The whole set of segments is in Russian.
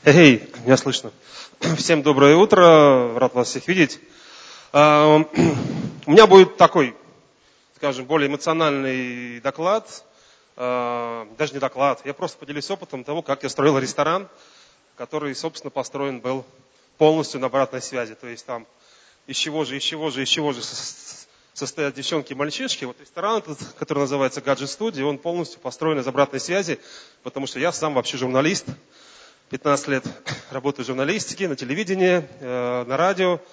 Эй, меня слышно. Всем доброе утро, рад вас всех видеть. У меня будет такой, скажем, более эмоциональный доклад. Даже не доклад, я просто поделюсь опытом того, как я строил ресторан, который, собственно, построен был полностью на обратной связи. То есть там из чего же состоят девчонки и мальчишки. Вот ресторан, который называется Gadget Studio, он полностью построен из обратной связи, потому что я сам вообще журналист. 15 лет работаю в журналистике, на телевидении, на радио.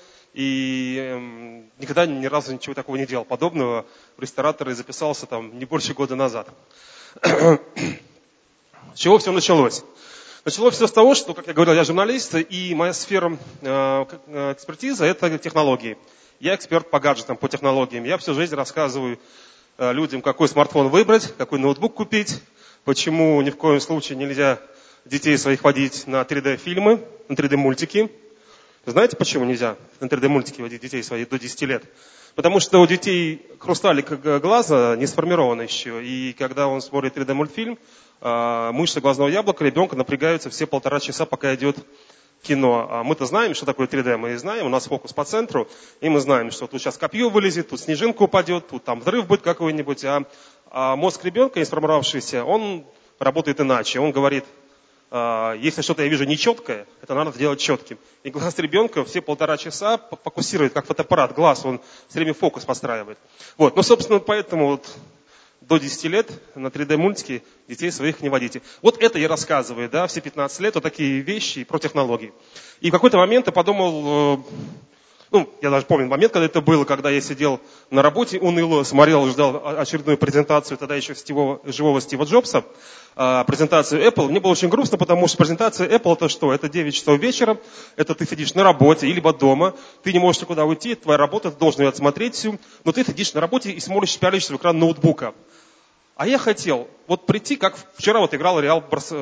И никогда ни разу ничего такого не делал подобного. В рестораторы записался там не больше года назад. С чего все началось? Началось все с того, что, как я говорил, я журналист, и моя сфера экспертизы – это технологии. Я эксперт по гаджетам, по технологиям. Я всю жизнь рассказываю людям, какой смартфон выбрать, какой ноутбук купить, почему ни в коем случае нельзя детей своих водить на 3D-фильмы, на 3D-мультики. Знаете, почему нельзя на 3D-мультики водить детей своих до 10 лет? Потому что у детей хрусталик глаза не сформирован еще. И когда он смотрит 3D-мультфильм, мышцы глазного яблока ребенка напрягаются все 1,5 часа, пока идет кино. А мы-то знаем, что такое 3D. Мы знаем, у нас фокус по центру. И мы знаем, что тут сейчас копье вылезет, тут снежинка упадет, тут там взрыв будет какой-нибудь. А мозг ребенка, не сформировавшийся, он работает иначе. Он говорит: если что-то я вижу нечеткое, это надо делать четким. И глаз ребенка все 1,5 часа фокусирует, как фотоаппарат. Глаз, он все время фокус подстраивает. Вот. Ну, собственно, поэтому вот до 10 лет на 3D-мультики детей своих не водите. Вот это я рассказываю, да, все 15 лет, вот такие вещи про технологии. И в какой-то момент я подумал, я даже помню момент, когда это было, когда я сидел на работе, уныло смотрел, ждал очередную презентацию, тогда еще живого Стива Джобса, презентацию Apple. Мне было очень грустно, потому что презентация Apple это что? Это 9 часов вечера, это ты сидишь на работе, либо дома, ты не можешь никуда уйти, твоя работа, ты должен ее отсмотреть всю, но ты сидишь на работе и смотришь, пялишься в экран ноутбука. А я хотел вот прийти, как вчера вот играл Реал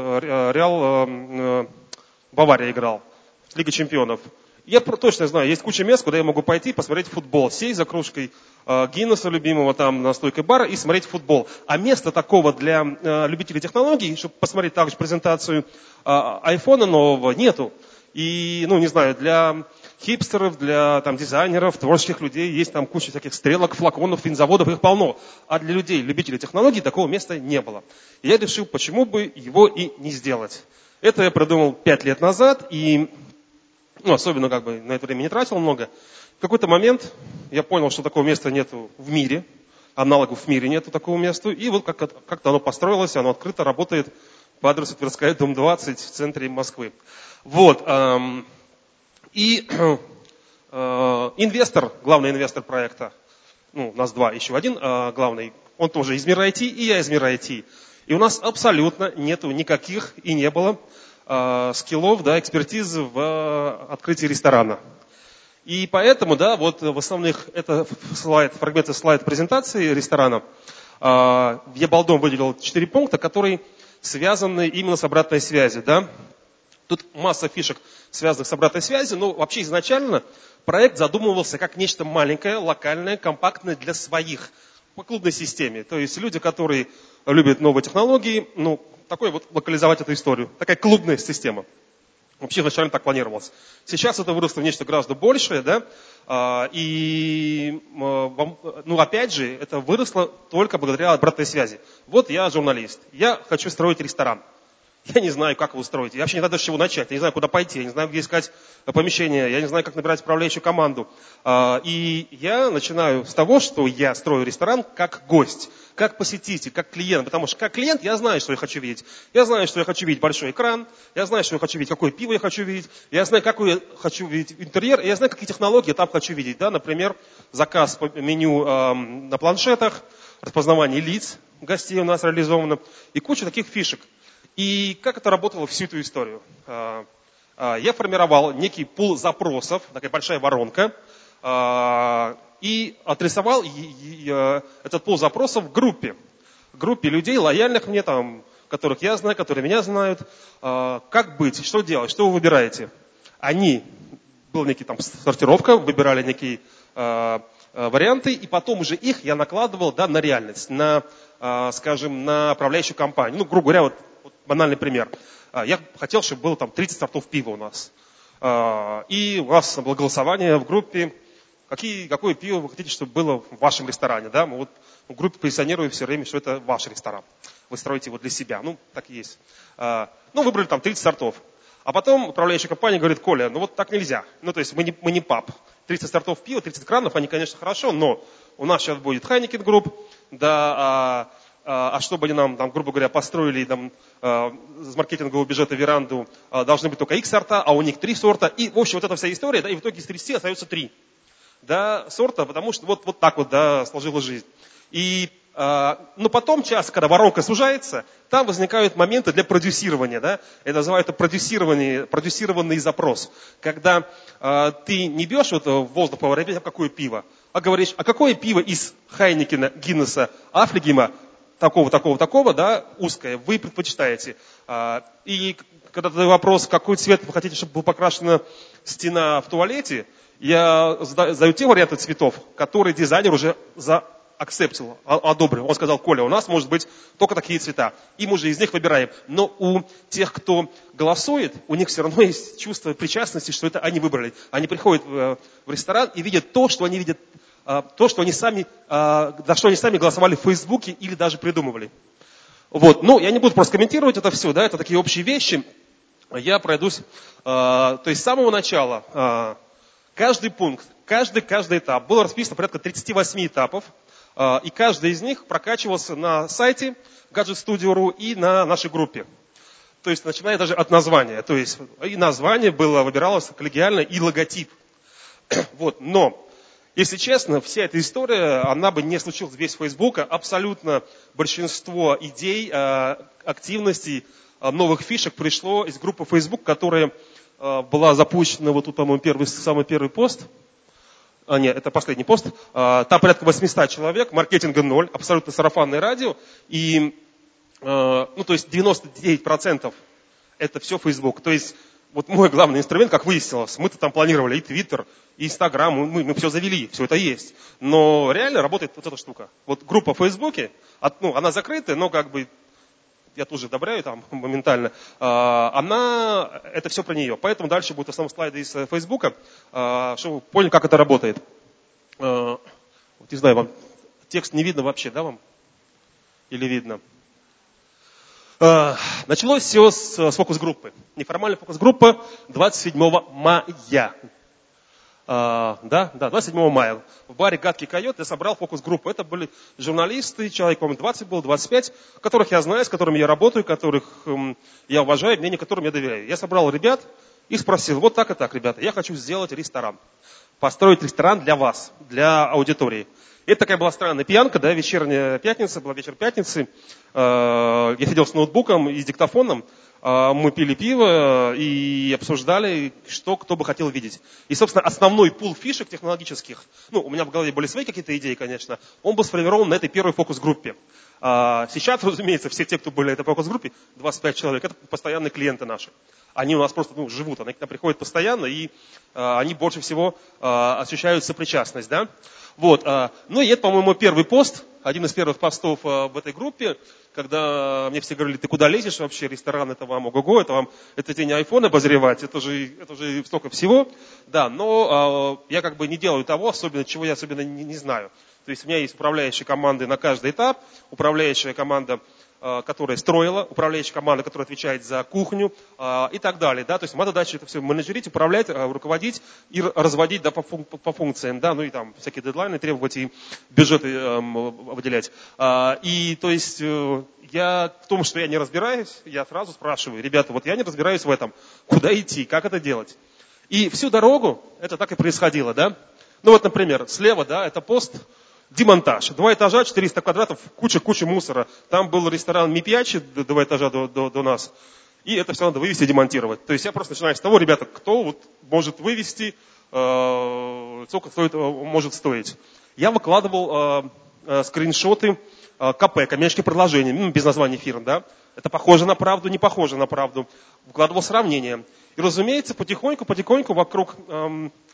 Бавария играл, Лига чемпионов. Я точно знаю, есть куча мест, куда я могу пойти посмотреть футбол, сесть за кружкой Гиннесса любимого там на стойке бара и смотреть футбол. А места такого для любителей технологий, чтобы посмотреть также презентацию айфона нового, нету. И, не знаю, для хипстеров, для там дизайнеров, творческих людей есть там куча всяких стрелок, флаконов, винзаводов, их полно. А для людей, любителей технологий, такого места не было. И я решил, почему бы его и не сделать. Это я придумал 5 лет назад, и особенно на это время не тратил много. В какой-то момент я понял, что такого места нету в мире, аналогов в мире нету такого места. И вот как-то оно построилось, оно открыто работает по адресу Тверская, дом 20 в центре Москвы. Вот. И инвестор, главный инвестор проекта, нас два, еще один главный, он тоже из мира IT, и я из мира IT. И у нас абсолютно нету никаких и не было скиллов, экспертизы в открытии ресторана. И поэтому, в основных, это фрагменты слайд презентации ресторана, я балдом выделил 4 пункта, которые связаны именно с обратной связью. Тут масса фишек, связанных с обратной связью, но вообще изначально проект задумывался как нечто маленькое, локальное, компактное для своих, по клубной системе. То есть люди, которые любят новые технологии, такой вот локализовать эту историю. Такая клубная система. Вообще изначально так планировалось. Сейчас это выросло в нечто гораздо большее, и, опять же, это выросло только благодаря обратной связи. Вот я журналист, я хочу строить ресторан. Я не знаю, как его строить. Я вообще не знаю даже с чего начать. Я не знаю, куда пойти. Я не знаю, где искать помещение. Я не знаю, как набирать управляющую команду. И я начинаю с того, что я строю ресторан как гость, как посетитель, как клиент. Потому что как клиент я знаю, что я хочу видеть. Я знаю, что я хочу видеть большой экран. Я знаю, что я хочу видеть, какое пиво я хочу видеть. Я знаю, какой я хочу видеть интерьер. И я знаю, какие технологии я там хочу видеть. Например, заказ по меню на планшетах, распознавание лиц гостей у нас реализовано. И куча таких фишек. И как это работало всю эту историю? Я формировал некий пул запросов, такая большая воронка, и адресовал этот пул запросов в группе людей, лояльных мне, которых я знаю, которые меня знают. Как быть, что делать, что вы выбираете? Была некая сортировка, выбирали некие варианты, и потом уже их я накладывал на реальность, на управляющую компанию. Грубо говоря, банальный пример. Я хотел, чтобы было там 30 сортов пива у нас. И у нас было голосование в группе, какое пиво вы хотите, чтобы было в вашем ресторане. Да? Мы вот в группе позиционируем все время, что это ваш ресторан. Вы строите его для себя. Ну, так и есть. Выбрали там 30 сортов. А потом управляющая компания говорит: Коля, ну вот так нельзя. Ну, то есть мы не паб. 30 сортов пива, 30 кранов, они, конечно, хорошо, но у нас сейчас будет Heineken Group, да, чтобы они нам, там, грубо говоря, построили там, с маркетингового бюджета веранду, должны быть только их сорта, а у них 3 сорта. И, в общем, вот эта вся история, да, и в итоге из 30 остается 3 да, сорта, потому что вот так вот, да, сложилась жизнь. Но потом часто, когда воронка сужается, там возникают моменты для продюсирования. Да? Это называется продюсированный запрос. Когда ты не бьешь в воздух по воробе, какое пиво, а говоришь, а какое пиво из Хайникена, Гиннесса, Афлигема, такого, да, узкое, вы предпочитаете. И когда ты вопрос, какой цвет вы хотите, чтобы была покрашена стена в туалете, я задаю те варианты цветов, которые дизайнер уже акцептил, одобрил. Он сказал: Коля, у нас может быть только такие цвета. И мы уже из них выбираем. Но у тех, кто голосует, у них все равно есть чувство причастности, что это они выбрали. Они приходят в ресторан и видят то, что они видят, то, что они сами, за что они сами голосовали в Фейсбуке или даже придумывали. Вот. Ну, я не буду просто комментировать это все, да, это такие общие вещи. Я пройдусь, то есть с самого начала, каждый пункт, каждый этап, было расписано порядка 38 этапов. И каждый из них прокачивался на сайте Gadget Studio.ru и на нашей группе. То есть, начиная даже от названия. То есть, и название выбиралось коллегиально, и логотип. Вот. Но, если честно, вся эта история, она бы не случилась без Фейсбука. Абсолютно большинство идей, активностей, новых фишек пришло из группы Facebook, которая была запущена, вот тут, по-моему, самый первый пост. Нет, это последний пост. Там порядка 800 человек, маркетинга 0, абсолютно сарафанное радио. И, то есть 99% это все Facebook. То есть вот мой главный инструмент, как выяснилось, мы-то там планировали и Twitter, и Instagram, мы все завели, все это есть. Но реально работает вот эта штука. Вот группа в Фейсбуке, она закрытая, но как бы я тут же одобряю там моментально, это все про нее. Поэтому дальше будут основные слайды из Фейсбука, чтобы вы поняли, как это работает. Вот, не знаю, вам текст не видно вообще, да, вам? Или видно? Началось все с фокус-группы. Неформальная фокус-группа 27 мая. 27 мая. В баре «Гадкий койот» я собрал фокус-группу. Это были журналисты, человек, по-моему, 20 было, 25, которых я знаю, с которыми я работаю, которых я уважаю, мнение которым я доверяю. Я собрал ребят и спросил: вот так и так, ребята, я хочу сделать ресторан. Построить ресторан для вас, для аудитории. Это такая была странная пьянка, да, вечерняя пятница, была вечер пятницы. Я сидел с ноутбуком и с диктофоном. Мы пили пиво и обсуждали, кто бы хотел видеть. И, собственно, основной пул фишек технологических, у меня в голове были свои какие-то идеи, конечно, он был сформирован на этой первой фокус-группе. Сейчас, разумеется, все те, кто были на этой фокус-группе, 25 человек, это постоянные клиенты наши. Они у нас просто живут, они к нам приходят постоянно, и они больше всего ощущают сопричастность. Да? Вот. И это, по-моему, первый пост, один из первых постов в этой группе, когда мне все говорили: ты куда лезешь вообще, ресторан это вам ого-го, это тебе не iPhone обозревать, это же столько всего. Да, но я как бы не делаю того, чего я особенно не знаю. То есть у меня есть управляющие команды на каждый этап, управляющая команда, которая строила, управляющая команда, которая отвечает за кухню и так далее. Да? То есть моя задача это все менеджерить, управлять, руководить и разводить, да, по функциям, да, и там всякие дедлайны требовать и бюджеты выделять. И то есть я в том, что я не разбираюсь, я сразу спрашиваю: ребята, вот я не разбираюсь в этом, куда идти, как это делать? И всю дорогу это так и происходило, да. Вот, например, слева, да, это пост. Демонтаж. 2 этажа, 400 квадратов, куча мусора. Там был ресторан Мипьячи, 2 этажа до нас. И это все надо вывести и демонтировать. То есть я просто начинаю с того: ребята, кто вот может вывести, сколько может стоить. Я выкладывал скриншоты КП, коммерческих предложений, без названий фирм. Да? Это похоже на правду, не похоже на правду. Выкладывал сравнение. И, разумеется, потихоньку вокруг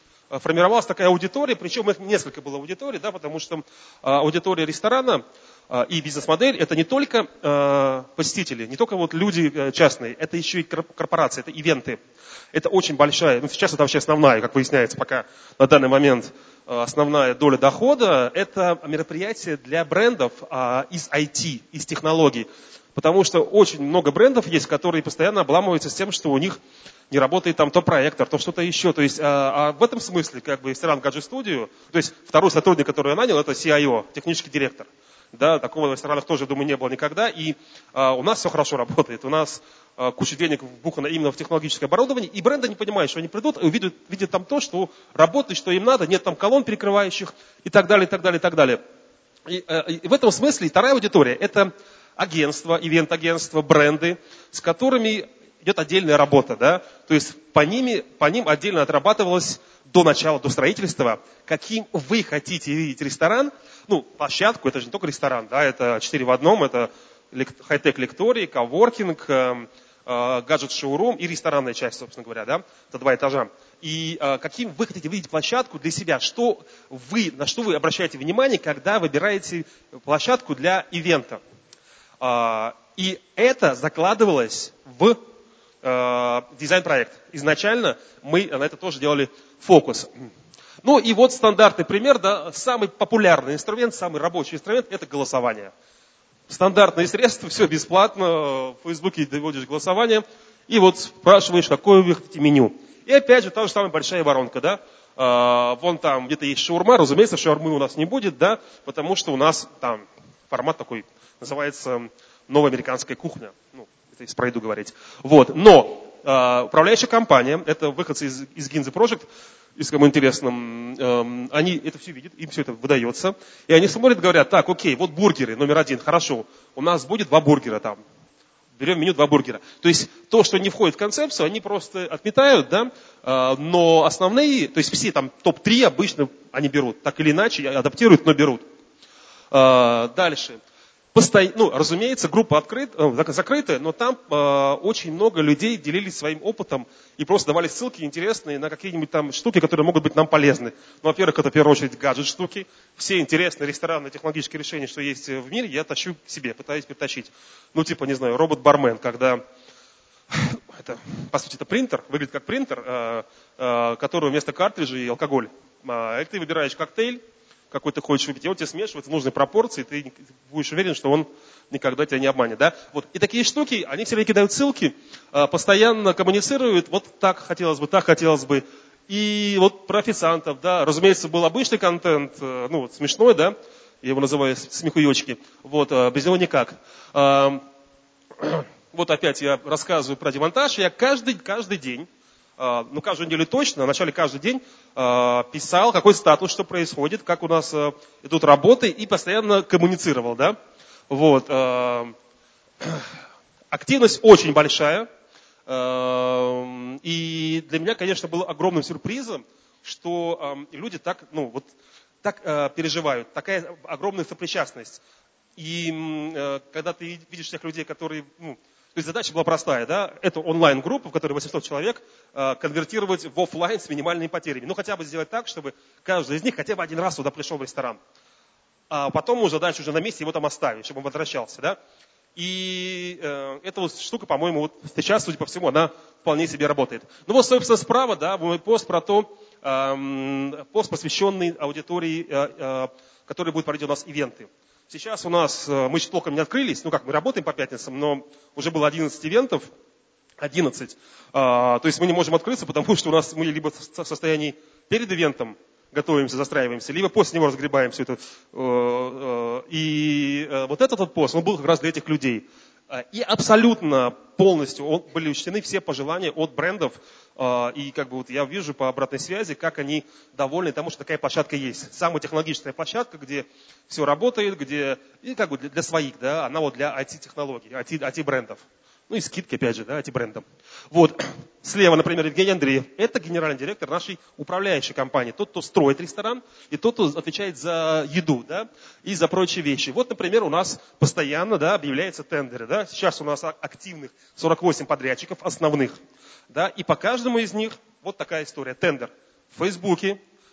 формировалась такая аудитория, причем их несколько было аудиторий, да, потому что аудитория ресторана, и бизнес-модель – это не только посетители, не только вот люди частные, это еще и корпорации, это ивенты. Это очень большая, ну сейчас это вообще основная, как выясняется, пока на данный момент основная доля дохода – это мероприятия для брендов из IT, из технологий. Потому что очень много брендов есть, которые постоянно обламываются с тем, что у них не работает там то проектор, то что-то еще. То есть в этом смысле как бы ресторан Gadget Studio, то есть второй сотрудник, который я нанял, это CIO, технический директор. Да, такого в ресторанах тоже, думаю, не было никогда. И у нас все хорошо работает. У нас куча денег вбухана именно в технологическое оборудование. И бренды не понимают, что они придут и видят там то, что работает, что им надо. Нет там колонн перекрывающих и так далее, и так далее, и так далее. И в этом смысле вторая аудитория – это агентства, ивент-агентства, бренды, с которыми идет отдельная работа. Да? То есть по ним отдельно отрабатывалось до начала, до строительства, каким вы хотите видеть ресторан. Ну, площадку, это же не только ресторан, да, это 4 в одном, это хай-тек лекторий, коворкинг, гаджет-шоурум и ресторанная часть, собственно говоря, да, это 2 этажа. И каким вы хотите видеть площадку для себя, на что вы обращаете внимание, когда выбираете площадку для ивента. И это закладывалось в дизайн-проект. Изначально мы на это тоже делали фокус. Ну и вот стандартный пример, да, самый популярный инструмент, самый рабочий инструмент – это голосование. Стандартные средства, все бесплатно, в Фейсбуке доводишь голосование, и вот спрашиваешь, какое вы хотите меню. И опять же, та же самая большая воронка, да. Вон там где-то есть шаурма, разумеется, шаурмы у нас не будет, да, потому что у нас там формат такой, называется новая американская кухня. Ну, это если про еду говорить. Вот, но управляющая компания, это выходцы из Ginza Project, если кому интересно, они это все видят, им все это выдается. И они смотрят, говорят, так, окей, вот бургеры, номер 1, хорошо, у нас будет 2 бургера там. Берем меню 2 бургера. То есть то, что не входит в концепцию, они просто отметают, да, но основные, то есть все там топ-3 обычно они берут, так или иначе, адаптируют, но берут. Дальше. Разумеется, группа закрытая, но там очень много людей делились своим опытом и просто давали ссылки интересные на какие-нибудь там штуки, которые могут быть нам полезны. Ну, во-первых, это в первую очередь гаджет-штуки. Все интересные ресторанные технологические решения, что есть в мире, я тащу к себе, пытаюсь притащить. Ну, типа, не знаю, робот-бармен, когда это, по сути, это принтер, выглядит как принтер, который вместо картриджей алкоголь. И ты выбираешь коктейль, какой ты хочешь выпить, и он тебе смешивается в нужной пропорции, ты будешь уверен, что он никогда тебя не обманет. Да? Вот. И такие штуки, они все время кидают ссылки, постоянно коммуницируют, вот так хотелось бы. И вот про официантов, да, разумеется, был обычный контент, ну вот смешной, да, я его называю смехуёчки, вот, без него никак. Вот опять я рассказываю про демонтаж, я каждый день, каждую неделю точно, в начале каждый день писал, какой статус, что происходит, как у нас идут работы, и постоянно коммуницировал, да. Вот. Активность очень большая. И для меня, конечно, было огромным сюрпризом, что люди так переживают, такая огромная сопричастность. И когда ты видишь тех людей, которые... То есть задача была простая, да, это онлайн-группа, в которой 800 человек, конвертировать в офлайн с минимальными потерями. Ну, хотя бы сделать так, чтобы каждый из них хотя бы один раз туда пришел в ресторан. А потом уже дальше уже на месте его там оставить, чтобы он возвращался, да. И эта вот штука, по-моему, вот сейчас, судя по всему, она вполне себе работает. Ну вот, собственно, справа, да, мой пост про то, пост, посвященный аудитории, которая будет проводить у нас ивенты. Сейчас у нас, мы еще толком не открылись, мы работаем по пятницам, но уже было 11 ивентов, 11. То есть мы не можем открыться, потому что мы либо в состоянии перед ивентом готовимся, застраиваемся, либо после него разгребаем все это. И вот этот вот пост, он был как раз для этих людей. И абсолютно полностью были учтены все пожелания от брендов. И я вижу по обратной связи, как они довольны тому, что такая площадка есть. Самая технологичная площадка, где все работает, где и для своих, да, она вот для IT-технологий, IT-брендов. Ну и скидки, опять же, да, IT-брендам. Вот. Слева, например, Евгений Андреев. Это генеральный директор нашей управляющей компании. Тот, кто строит ресторан, и тот, кто отвечает за еду, да, и за прочие вещи. Вот, например, у нас постоянно, да, объявляются тендеры. Да. Сейчас у нас активных 48 подрядчиков основных. Да, и по каждому из них вот такая история. Тендер в Фейсбуке,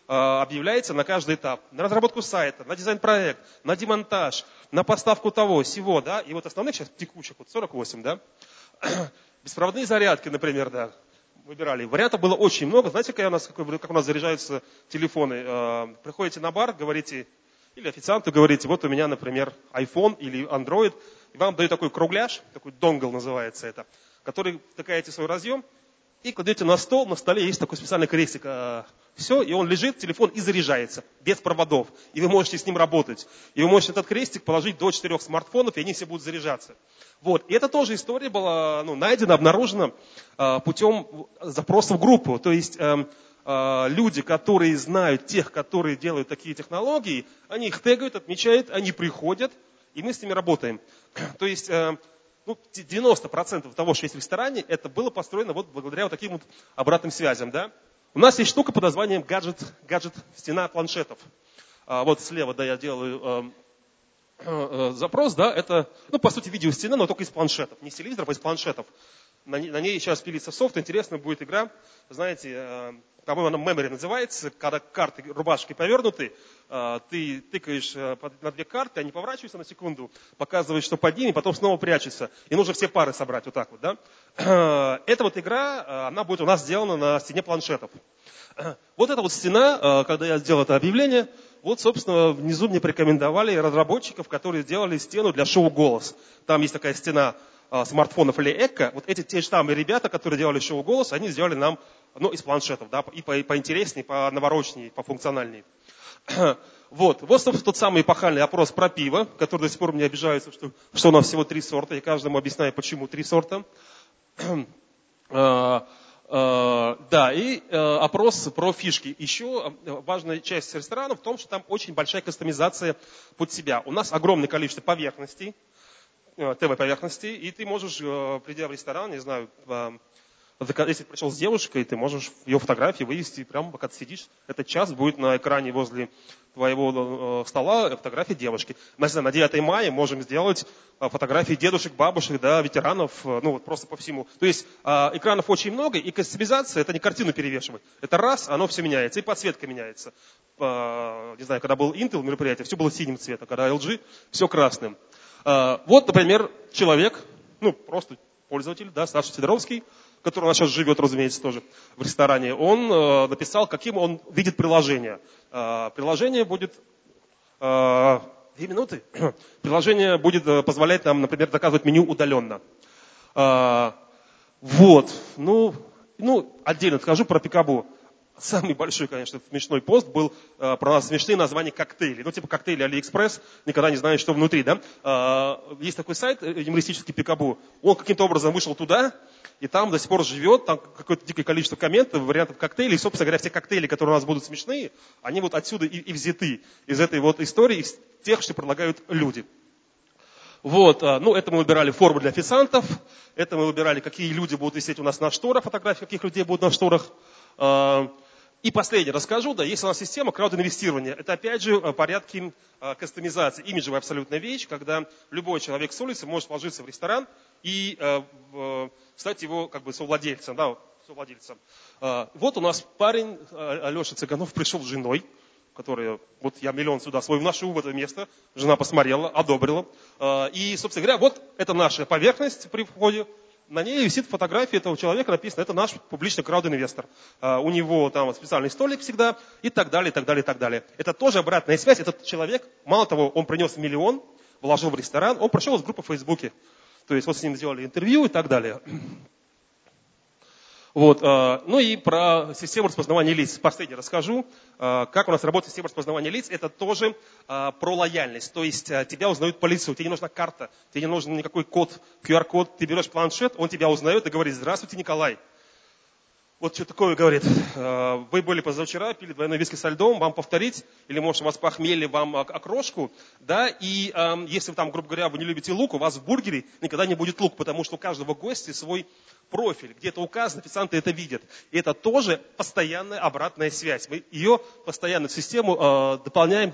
объявляется на каждый этап. На разработку сайта, на дизайн-проект, на демонтаж, на поставку того, сего, да. И вот основных сейчас текущих, вот 48, да. Беспроводные зарядки, например, да, выбирали. Вариантов было очень много. Знаете, как у нас заряжаются телефоны? Приходите на бар, говорите, или официанту говорите, вот у меня, например, iPhone или Android, и вам дают такой кругляш, такой донгл называется это, который втыкаете в свой разъем и кладете на стол, на столе есть такой специальный крестик. Все, и он лежит, телефон, и заряжается, без проводов. И вы можете с ним работать. И вы можете этот крестик положить до 4 смартфонов, и они все будут заряжаться. Вот. И это тоже история была найдена, обнаружена путем запроса в группу. То есть люди, которые знают тех, которые делают такие технологии, они их тегают, отмечают, они приходят, и мы с ними работаем. То есть 90% того, что есть в ресторане, это было построено вот благодаря вот таким вот обратным связям. Да? У нас есть штука под названием гаджет стена планшетов. Вот слева, да, я делаю запрос, да, это, по сути, видеостена, но только из планшетов. Не из телевизоров, а из планшетов. На ней сейчас пилится софт, интересная будет игра. Знаете, по-моему, она memory называется, когда карты рубашки повернуты, ты тыкаешь на 2 карты, они поворачиваются на секунду, показывают, что под ними, потом снова прячутся. И нужно все пары собрать вот так вот, да. Эта вот игра, она будет у нас сделана на стене планшетов. Вот эта вот стена, когда я сделал это объявление, вот, собственно, внизу мне порекомендовали разработчиков, которые сделали стену для шоу «Голос». Там есть такая стена смартфонов или эко. Вот эти те же самые ребята, которые делали шоу «Голос», они сделали нам из планшетов, да, и поинтереснее, понаворочнее, пофункциональнее. Вот, собственно, тот самый эпохальный опрос про пиво, который до сих пор мне обижаются, что у нас всего 3 сорта. Я каждому объясняю, почему 3 сорта. Да, и опрос про фишки. Еще важная часть ресторана в том, что там очень большая кастомизация под себя. У нас огромное количество поверхностей, ТВ-поверхностей, и ты можешь, придя в ресторан, не знаю, если ты пришел с девушкой, ты можешь ее фотографии вывести, прямо пока ты сидишь, этот час будет на экране возле твоего стола фотографии девушки. На 9 мая можем сделать фотографии дедушек, бабушек, да, ветеранов, вот просто по всему. То есть экранов очень много, и кастомизация, это не картину перевешивать. Это раз, оно все меняется, и подсветка меняется. Не знаю, когда был Intel мероприятие, все было синим цветом, когда LG, все красным. Вот, например, человек, просто пользователь, да, Саша Сидоровский, который у нас сейчас живет, разумеется, тоже в ресторане, он написал, каким он видит приложение. Приложение будет 2 минуты. Приложение будет позволять нам, например, заказывать меню удаленно. Вот. Отдельно скажу про Пикабу. Самый большой, конечно, смешной пост был про смешные названия коктейлей. Типа коктейли Алиэкспресс, никогда не знаешь, что внутри, да. Есть такой сайт юмористический Пикабу. Он каким-то образом вышел туда, и там до сих пор живет, там какое-то дикое количество комментов, вариантов коктейлей. И, собственно говоря, все коктейли, которые у нас будут смешные, они вот отсюда и взяты, из этой вот истории, из тех, что предлагают люди. Вот, это мы выбирали форму для официантов, это мы выбирали, какие люди будут висеть у нас на шторах, фотографии каких людей будут на шторах. И последнее расскажу, да, есть у нас система краудинвестирования. Это опять же порядки кастомизации. Имиджевая абсолютная вещь, когда любой человек с улицы может вложиться в ресторан и стать его совладельцем. Да, совладельцем. Вот у нас парень, Алеша Цыганов, пришел с женой, которая, вот я миллион сюда свой вношу в это место, жена посмотрела, одобрила. И, собственно говоря, вот это наша поверхность при входе. На ней висит фотография этого человека, написано, это наш публичный крауд-инвестор. У него там специальный столик всегда и так далее, и так далее, и так далее. Это тоже обратная связь. Этот человек, мало того, он принес миллион, вложил в ресторан, он прошел из группы в Фейсбуке. То есть вот с ним сделали интервью и так далее. Вот, и про систему распознавания лиц. Последнее расскажу. Как у нас работает система распознавания лиц. Это тоже про лояльность. То есть тебя узнают по лицу. Тебе не нужна карта, тебе не нужен никакой код, QR-код. Ты берешь планшет, он тебя узнает и говорит: здравствуйте, Николай. Вот что такое говорит. Вы были позавчера, пили двойной виски со льдом, вам повторить? Или, может, у вас похмелье, вам окрошку? Да, и если там, грубо говоря, вы не любите лук, у вас в бургере никогда не будет лук, потому что у каждого гостя свой профиль, где-то указано, официанты это видят. И это тоже постоянная обратная связь. Мы ее постоянно в систему дополняем.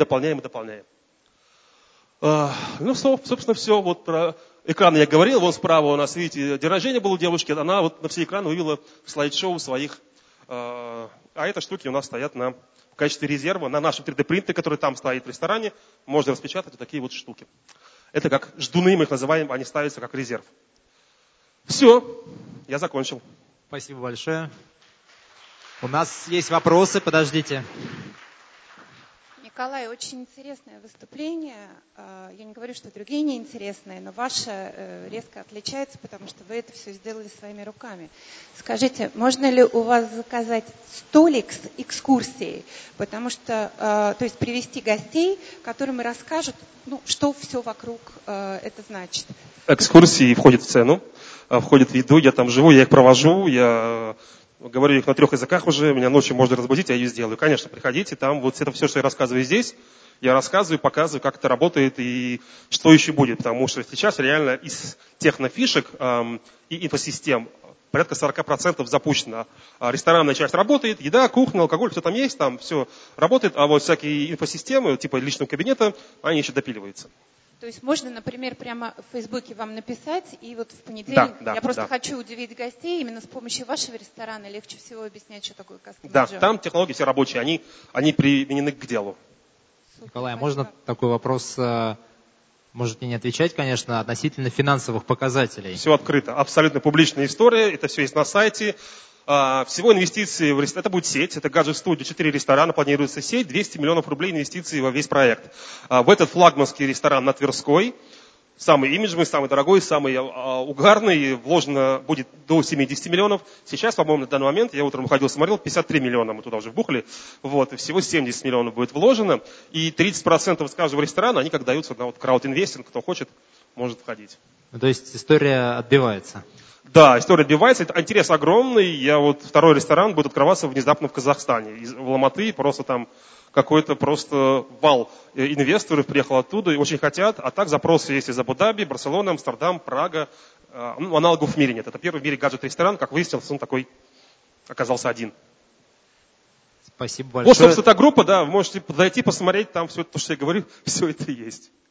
Собственно, все. Вот про экран я говорил. Вон справа у нас, видите, день рождения был у девушки. Она вот на все экраны вывела слайд-шоу своих А эти штуки у нас стоят в качестве резерва на нашем 3D-принтере, который там стоит в ресторане. Можно распечатать вот такие вот штуки. Это как ждуны, мы их называем, они ставятся как резерв. Все, я закончил. Спасибо большое. У нас есть вопросы, подождите. Николай, очень интересное выступление. Я не говорю, что другие не интересные, но ваше резко отличается, потому что вы это все сделали своими руками. Скажите, можно ли у вас заказать столик с экскурсией? Потому что, то есть привести гостей, которым расскажут, что все вокруг это значит. Экскурсии входят в цену, входят в еду, я там живу, я их провожу, я говорю их на 3 языках уже, меня ночью можно разбудить, я ее сделаю. Конечно, приходите, там вот это все, что я рассказываю здесь, я рассказываю, показываю, как это работает и что еще будет. Потому что сейчас реально из технофишек и инфосистем порядка 40% запущено. Ресторанная часть работает, еда, кухня, алкоголь, все там есть, там все работает, а вот всякие инфосистемы, типа личного кабинета, они еще допиливаются. То есть можно, например, прямо в Фейсбуке вам написать, и вот в понедельник я просто хочу удивить гостей, именно с помощью вашего ресторана легче всего объяснять, что такое custom Да, job. там технологии все рабочие, они применены к делу. Супер, Николай, можно такой вопрос, можете не отвечать, конечно, относительно финансовых показателей? Все открыто, абсолютно публичная история, это все есть на сайте. Всего инвестиций в ресторан, это будет сеть, это Gadget Studio, 4 ресторана, планируется сеть, 200 миллионов рублей инвестиций во весь проект. В этот флагманский ресторан на Тверской, самый имиджевый, самый дорогой, самый угарный, вложено будет до 70 миллионов. Сейчас, по-моему, на данный момент, я утром уходил, смотрел, 53 миллиона мы туда уже вбухали, вот, и всего 70 миллионов будет вложено, и 30% с каждого ресторана, они как даются на краудинвестинг, кто хочет, может входить. То есть история отбивается? Да, история отбивается. Это интерес огромный. Я вот второй ресторан будет открываться внезапно в Казахстане. В Алматы просто там какой-то просто вал инвесторов приехал оттуда и очень хотят. А так запросы есть из Абу-Даби, Барселона, Амстердам, Прага. Аналогов в мире нет. Это первый в мире гаджет-ресторан. Как выяснилось, он такой оказался один. Спасибо большое. Вот, собственно, эта группа, да, вы можете подойти, посмотреть, там все то, что я говорю, все это есть.